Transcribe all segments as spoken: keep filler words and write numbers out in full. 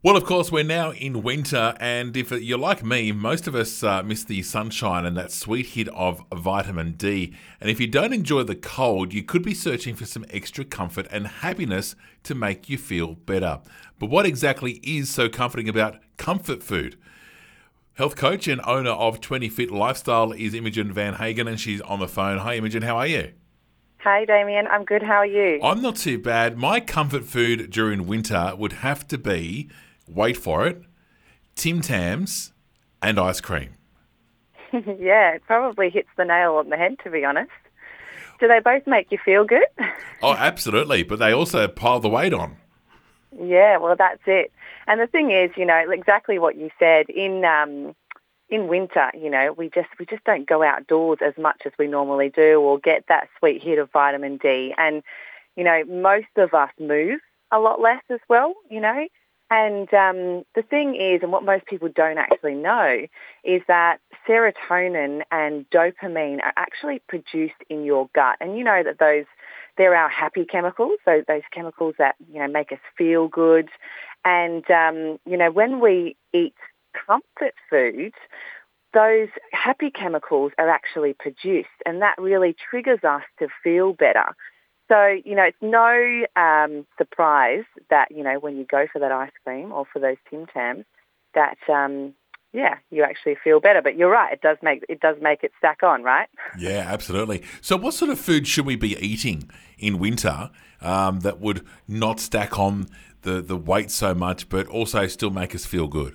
Well, of course, we're now in winter, and if you're like me, most of us uh, miss the sunshine and that sweet hit of vitamin D. And if you don't enjoy the cold, you could be searching for some extra comfort and happiness to make you feel better. But what exactly is so comforting about comfort food? Health coach and owner of twenty Fit Lifestyle is Imogen Van Hagen, and she's on the phone. Hi, Imogen, how are you? Hey, Damien. I'm good. How are you? I'm not too bad. My comfort food during winter would have to be, wait for it, Tim Tams and ice cream. Yeah, it probably hits the nail on the head, to be honest. Do they both make you feel good? Oh, absolutely. But they also pile the weight on. Yeah, well, that's it. And the thing is, you know, exactly what you said. In um, in winter, you know, we just we just don't go outdoors as much as we normally do, or get that sweet hit of vitamin D. And you know, most of us move a lot less as well. You know. And um, the thing is, and what most people don't actually know, is that serotonin and dopamine are actually produced in your gut. And you know that those, they're our happy chemicals, so those chemicals that, you know, make us feel good. And, um, you know, when we eat comfort foods, those happy chemicals are actually produced, and that really triggers us to feel better. So, you know, it's no um, surprise that, you know, when you go for that ice cream or for those Tim Tams, that, um, yeah, you actually feel better. But you're right, it does make it does make it stack on, right? Yeah, absolutely. So what sort of food should we be eating in winter um, that would not stack on the, the weight so much, but also still make us feel good?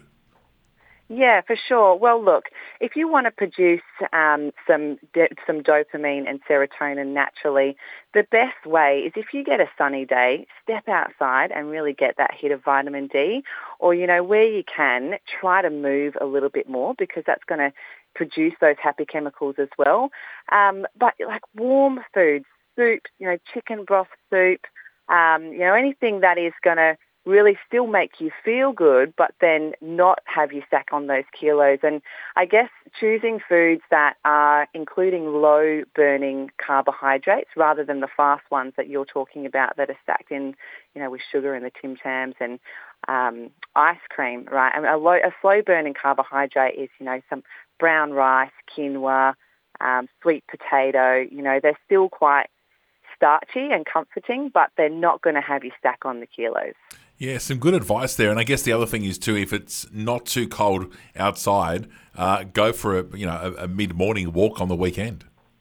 Yeah, for sure. Well, look, if you want to produce um, some de- some dopamine and serotonin naturally, the best way is if you get a sunny day, step outside and really get that hit of vitamin D. Or, you know, where you can, try to move a little bit more, because that's going to produce those happy chemicals as well. Um, but like warm foods, soups, you know, chicken broth soup, um, you know, anything that is going to really still make you feel good, but then not have you stack on those kilos. And I guess choosing foods that are including low burning carbohydrates rather than the fast ones that you're talking about that are stacked in, you know, with sugar and the Tim Tams and um, ice cream, right? I mean, a, low, a slow burning carbohydrate is, you know, some brown rice, quinoa, um, sweet potato. You know, they're still quite starchy and comforting, but they're not going to have you stack on the kilos. Yeah, some good advice there. And I guess the other thing is too, if it's not too cold outside, uh, go for a you know a, a mid-morning walk on the weekend.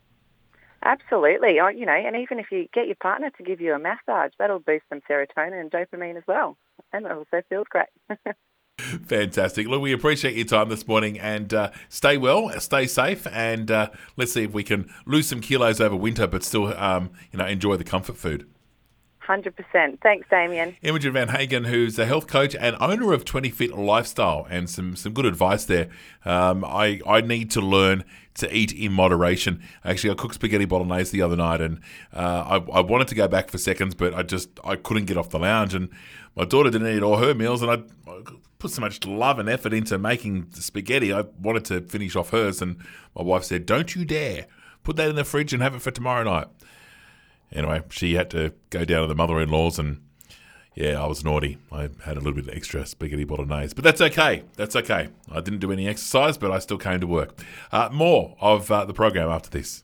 Absolutely. Oh, you know, and even if you get your partner to give you a massage, that'll boost some serotonin and dopamine as well. And it also feels great. Fantastic. Look, we appreciate your time this morning, and uh, stay well, stay safe, and uh, let's see if we can lose some kilos over winter, but still um, you know enjoy the comfort food. one hundred percent. Thanks, Damien. Imogen Van Hagen, who's a health coach and owner of twenty Fit Lifestyle, and some, some good advice there. Um, I, I need to learn to eat in moderation. Actually, I cooked spaghetti bolognese the other night, and uh, I, I wanted to go back for seconds, but I just I couldn't get off the lounge, and my daughter didn't eat all her meals, and I, I put so much love and effort into making the spaghetti. I wanted to finish off hers, and my wife said, "Don't you dare put that in the fridge and have it for tomorrow night." Anyway, she had to go down to the mother-in-law's, and yeah, I was naughty. I had a little bit of extra spaghetti bolognese, but that's okay. That's okay. I didn't do any exercise, but I still came to work. Uh, more of uh, the program after this.